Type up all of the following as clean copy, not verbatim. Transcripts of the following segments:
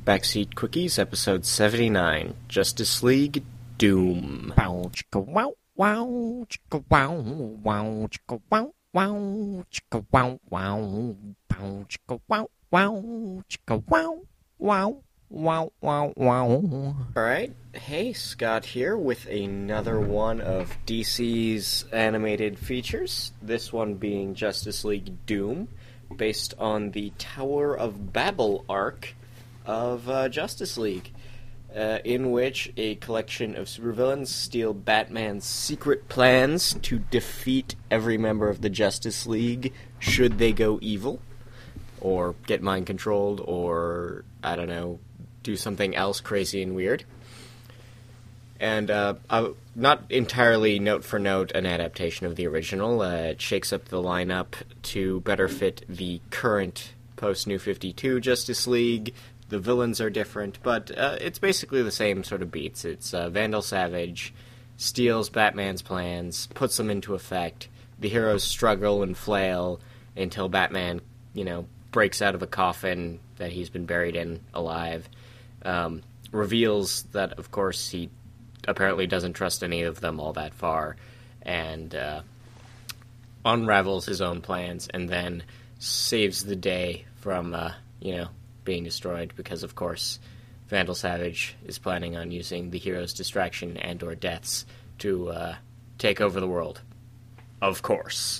Backseat Quickies, episode 79, Justice League Doom. Wow, chicka wow, wow, chicka wow, wow, chicka wow, wow, chicka wow, wow, wow, chicka wow, wow, chicka wow, wow, wow, wow, wow. Alright, hey, Scott here with another one of DC's animated features, this one being Justice League Doom, based on the Tower of Babel arc of Justice League, in which a collection of supervillains steal Batman's secret plans to defeat every member of the Justice League should they go evil, or get mind-controlled, or, I don't know, do something else crazy and weird. And not entirely note-for-note an adaptation of the original. It shakes up the lineup to better fit the current post-New 52 Justice League. The villains are different, but it's basically the same sort of beats. It's Vandal Savage steals Batman's plans, puts them into effect. The heroes struggle and flail until Batman, breaks out of a coffin that he's been buried in alive. Reveals that, of course, he apparently doesn't trust any of them all that far, and unravels his own plans, and then saves the day from, being destroyed, because, of course, Vandal Savage is planning on using the hero's distraction and or deaths to take over the world. Of course.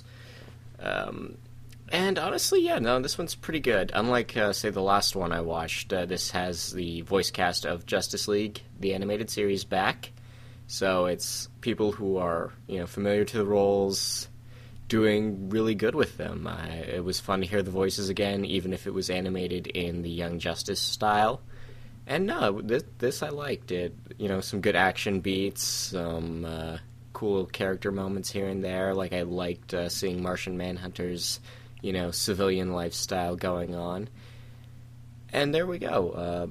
And honestly, this one's pretty good. Unlike, say, the last one I watched, this has the voice cast of Justice League, the animated series, back. So it's people who are, familiar to the roles, doing really good with them. It was fun to hear the voices again, even if it was animated in the Young Justice style. And no, this I liked. It, some good action beats, some cool character moments here and there. Like I liked seeing Martian Manhunter's, civilian lifestyle going on. And there we go.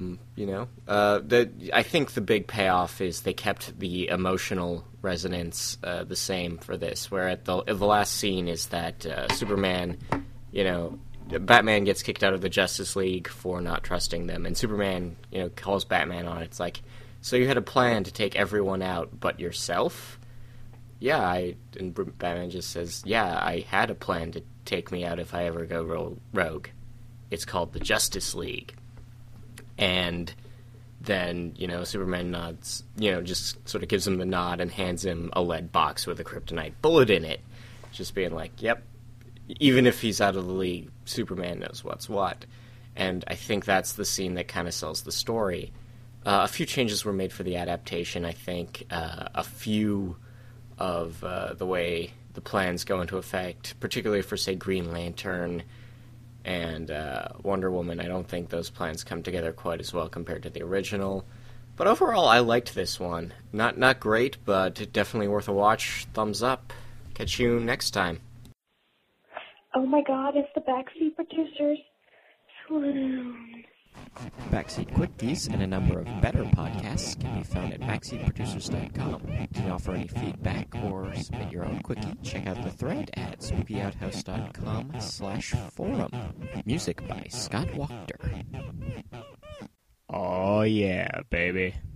I think the big payoff is they kept the emotional resonance the same for this, where at the last scene is that Superman, Batman gets kicked out of the Justice League for not trusting them, and Superman, calls Batman on it. It's like, so you had a plan to take everyone out but yourself? Yeah, and Batman just says, yeah, I had a plan to take me out if I ever go rogue. It's called the Justice League. And then, Superman nods, just sort of gives him the nod and hands him a lead box with a kryptonite bullet in it. Just being like, yep, even if he's out of the league, Superman knows what's what. And I think that's the scene that kind of sells the story. A few changes were made for the adaptation, I think. A few of the way the plans go into effect, particularly for, say, Green Lantern and Wonder Woman. I don't think those plans come together quite as well compared to the original. But overall, I liked this one. Not great, but definitely worth a watch. Thumbs up. Catch you next time. Oh my god, it's the Backseat Producers. Swoon. Backseat Quickies and a number of better podcasts can be found at backseatproducers.com. You can offer any feedback or submit your own quickie. Check out the thread at spoopyouthouse.com/forum. Music by Scott Wachter. Oh yeah, baby.